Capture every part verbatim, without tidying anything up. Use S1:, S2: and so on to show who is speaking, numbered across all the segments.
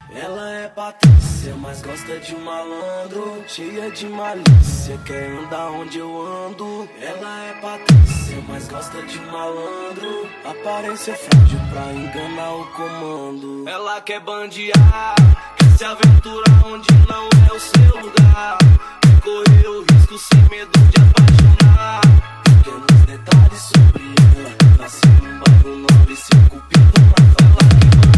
S1: Ela é Patrícia, mas gosta de malandro, cheia de malícia, quer andar onde eu ando. Ela é Patrícia, mas gosta de malandro, aparência frágil pra enganar o comando. Ela quer bandear, quer se aventurar onde não é o seu lugar, quer correr o risco sem medo de apaixonar. Pequenos detalhes sobre ela, nasceu num bairro nobre, seu cupido na favela.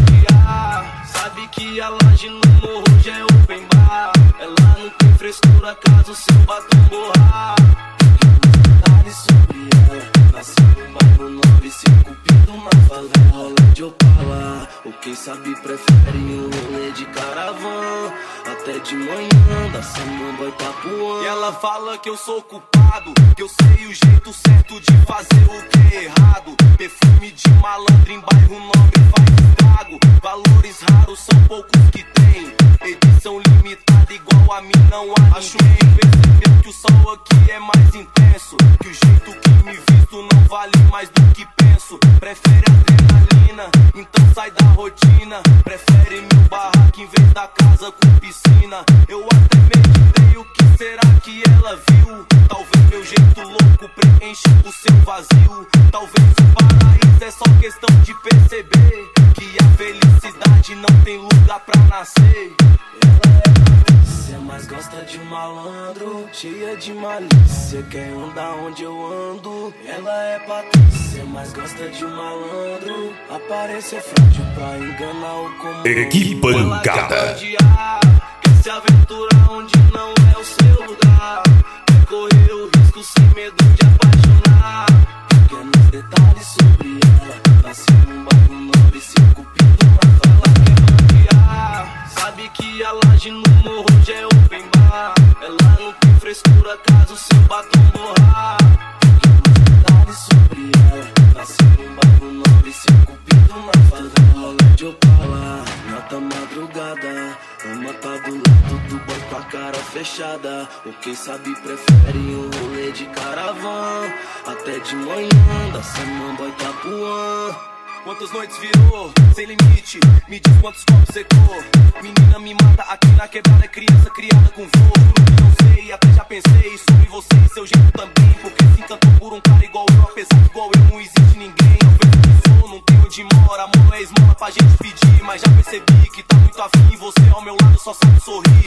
S1: Sabe que a laje no morro já é open bar. Ela não tem frescura caso seu batom borrar. Pequenos detalhes sobre ela, nasceu num bairro nobre, seu cupido na favela. Rola de Opala, ou quem sabe prefere um rolê de caravana, até de manhã da Samambaia Itapuã. E ela fala que eu sou culpado, que eu sei o jeito certo de fazer o que é errado. Perfume de malandro em bairro nobre faz estrago. Valores raros são poucos que tem, edição limitada igual a mim não há. Acho que percebeu que o sol aqui é mais intenso, que o jeito que me visto não vale mais do que penso. Prefere adrenalina, então sai da rotina. Prefere mil barraco em vez da casa com piscina. Eu até meditei o que será que ela viu. Talvez meu jeito louco preenche o seu vazio. Talvez o paraíso é só questão de perceber que a felicidade não tem lugar pra nascer. Ela é Patrícia, mas gosta de malandro, cheia de malícia, quer andar onde eu ando. Ela é Patrícia, mas gosta de malandro, aparência frágil pra enganar o comando.
S2: Equipe Pancada.
S1: Quer se aventurar onde não é o seu lugar, quer correr o risco sem medo de apaixonar. Pequenos detalhes sobre ela, nasceu num bairro nobre, seu cupido na favela. Quer bandear, sabe que a laje no morro já é open bar. Ela não tem frescura caso seu batom borrar. Pequenos detalhes sobre ela, nasceu num bairro nobre, seu cupido na favela. Rola de Opala, nota madrugada, ama tá do lado do boy com a cara fechada, ou quem sabe prefere um rolê de caravana, até de manhã da Samambaia Itapuã. Quantas noites virou, sem limite, me diz quantos copos secou. Menina me mata aqui na quebrada, é criança criada com fogo. Não sei, até já pensei sobre você e seu jeito também, porque se encantou por um cara igual eu, apesar que igual eu não existe ninguém. Eu vejo que sou, não tenho onde mora, amor não é esmola pra gente pedir, mas já percebi que tá muito afim, você ao meu lado só sabe sorrir.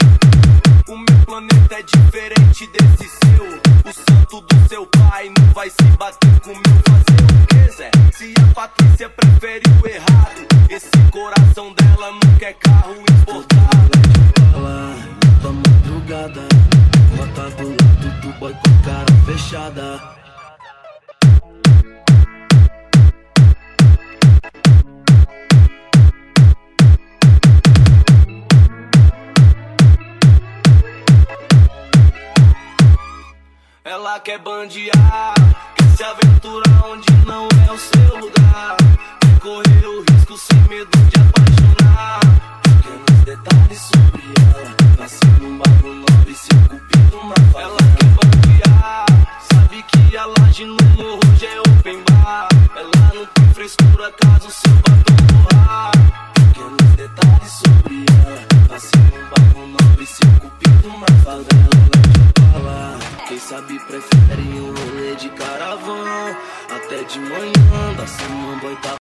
S1: O meu planeta é diferente desse seu, o santo do seu pai não vai se bater com o meu. Fazer o que, Zé? Se a Patrícia prefere o errado, esse coração dela não quer carro importado. Ela tá madrugada, ela tá do lado do boy com a cara fechada. Ela quer bandear, quer se aventurar onde não é o seu lugar, quer correr o risco sem medo